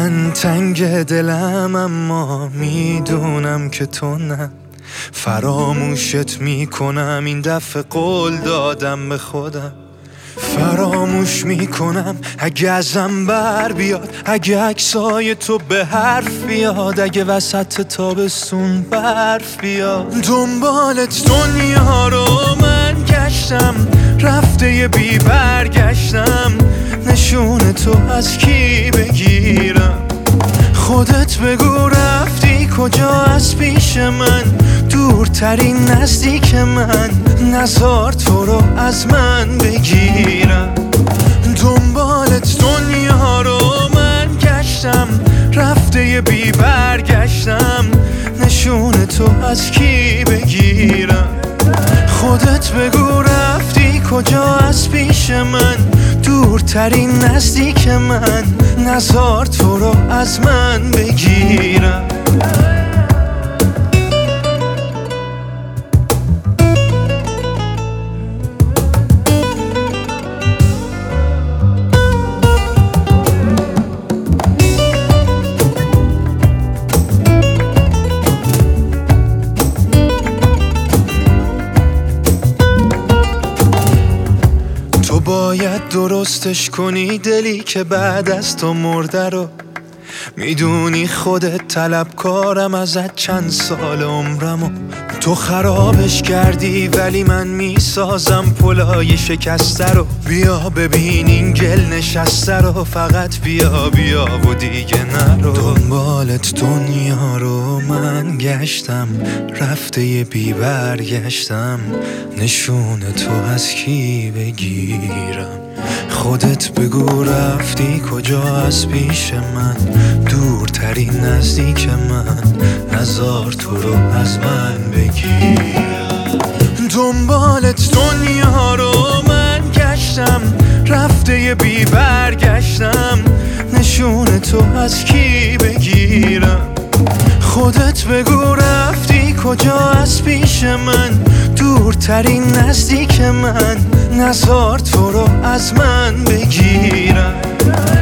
من تنگ دلم اما میدونم که تو نه. فراموشت میکنم این دفعه، قول دادم به خودم. فراموش میکنم اگه ازم بر بیاد، اگه عکسای تو به حرف بیاد، اگه وسط تابستون برف بیاد. دنبالت دنیا رو من گشتم، رفته بی برگشتم. نشون تو از کی بگیرم؟ خودت بگو رفتی کجا از پیش من؟ دورترین نزدیک من، نزار تو رو از من بگیرم. دنبالت دنیا رو من گشتم، رفته بی برگشتم. نشون تو از کی بگیرم؟ خودت بگو رفتی کجا از پیش من؟ دورترین نزدیک من، نزار تو رو از من بگیرم. تو باید درستش کنی دلی که بعد از تو مرده رو. میدونی خودت طلبکارم ازت چند سال عمرمو. تو خرابش کردی ولی من میسازم پلای شکسته رو. بیا ببین این گل نشسته رو، فقط بیا بیا و دیگه نرو. دنبالت دنیا رو من گشتم، رفته بی برگشتم. نشون تو از کی بگیرم؟ خودت بگو رفتی کجا از پیش من؟ دورترین نزدیک من، نزار تو رو از من بگیرم. دنبالت دنیا رو من گشتم، رفته بی برگشتم. نشون تو از کی بگیرم؟ خودت بگو رفتی کجا از پیش من؟ دورترین نزدیک من، نزار تو رو از من بگیرم.